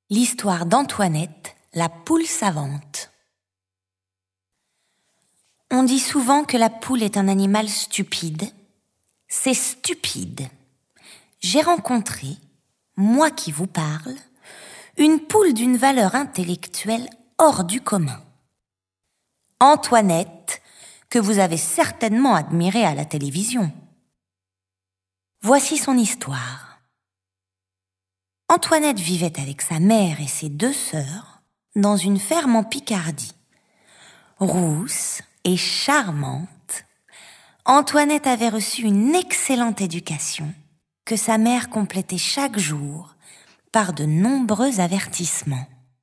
L'histoire d'Antoinette, la poule savante. On dit souvent que la poule est un animal stupide. C'est stupide. J'ai rencontré, moi qui vous parle, une poule d'une valeur intellectuelle hors du commun. Antoinette, que vous avez certainement admirée à la télévision. Voici son histoire. Antoinette vivait avec sa mère et ses 2 sœurs dans une ferme en Picardie. Rousse et charmante, Antoinette avait reçu une excellente éducation que sa mère complétait chaque jour par de nombreux avertissements.